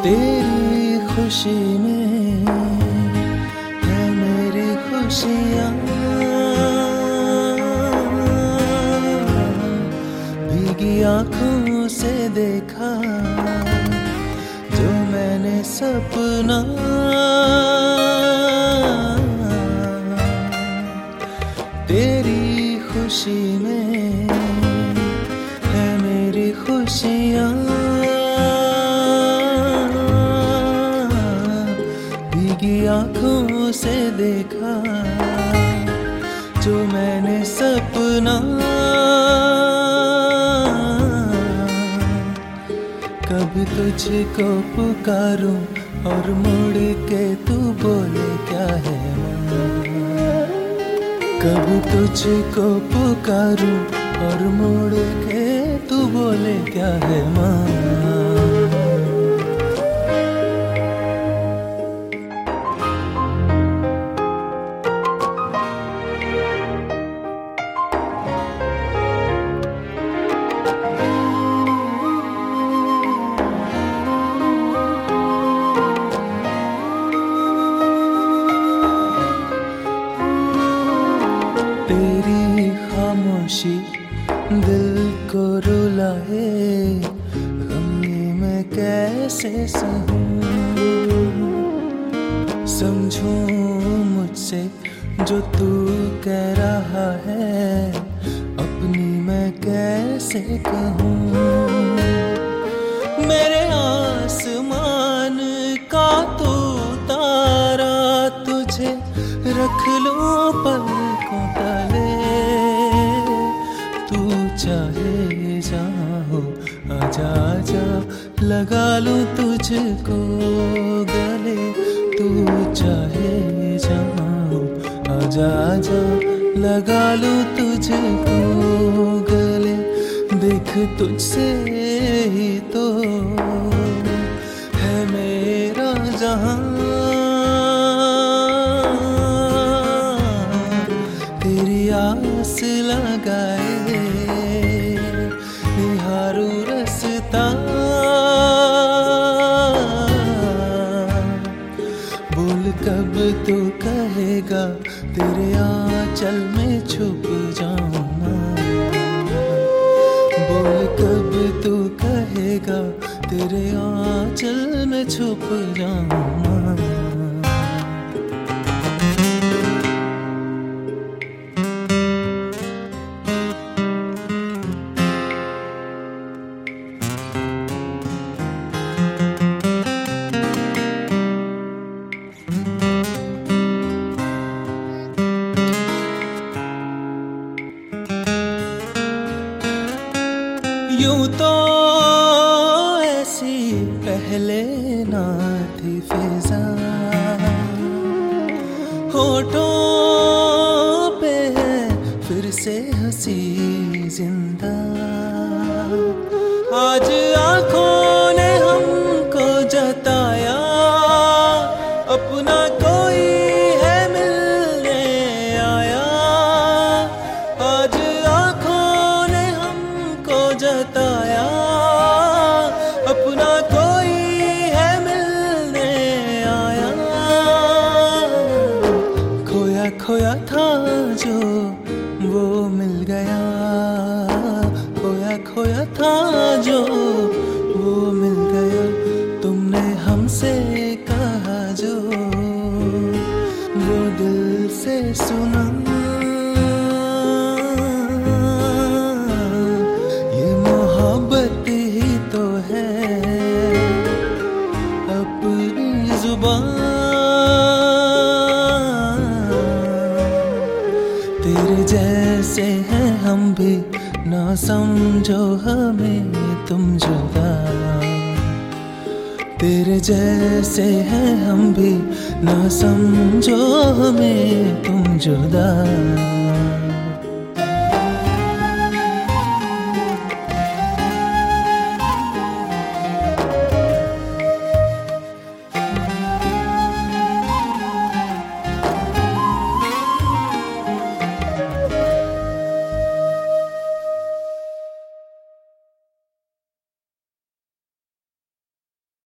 तेरी खुशी में है मेरी खुशियाँ, भीगी आँखों से देखा जो मैंने सपना, तेरी खुशी में है मेरी खुशियाँ, भीगी आँखों से देखा जो मैंने सपना। कभी तुझको पुकारूं और मुड़ के तू बोले क्या है माँ, कभी तुझको पुकारूं और मुड़ के तू बोले क्या है माँ। तेरी खामोशी दिल को रुलाए, गम मैं कैसे सहूं, समझूं मुझसे जो तू कह रहा है, अपनी मैं कैसे कहूँ। मेरे आसमान का तू तारा, तुझे रख लूं पलकों तले, तू चाहे जाओ आजा आजा लगा लूं तुझको गले, तू चाहे जाओ आजा आजा लगा लूं तुझको गले। देख तुझसे ही तो है मेरा जहां, तेरी आस लगाए निहारूं रास्ता, बोल कब तू कहेगा तेरे आंचल में छुप जाऊं मैं, बोल कब तू कहेगा तेरे आंचल में छुप जाऊं मैं। यूं तो ऐसी पहले ना थी फिजा, होठों पे है फिर से हंसी जिंदा, आज आँखों ने हमको जताया अपना कोई है मिलने आया, आज आँखों ने हमको जताया अपना कोई है मिलने आया। खोया खोया था जो वो मिल गया, खोया खोया था जो वो मिल गया, तुमने हमसे कहा जो वो दिल से सुना। ये मोहब्बत ही तो है अपनी जुबान, तेरे जैसे हैं हम भी ना समझो हमें तुम जुदा, तेरे जैसे हैं हम भी ना समझो हमें तुम जुदा।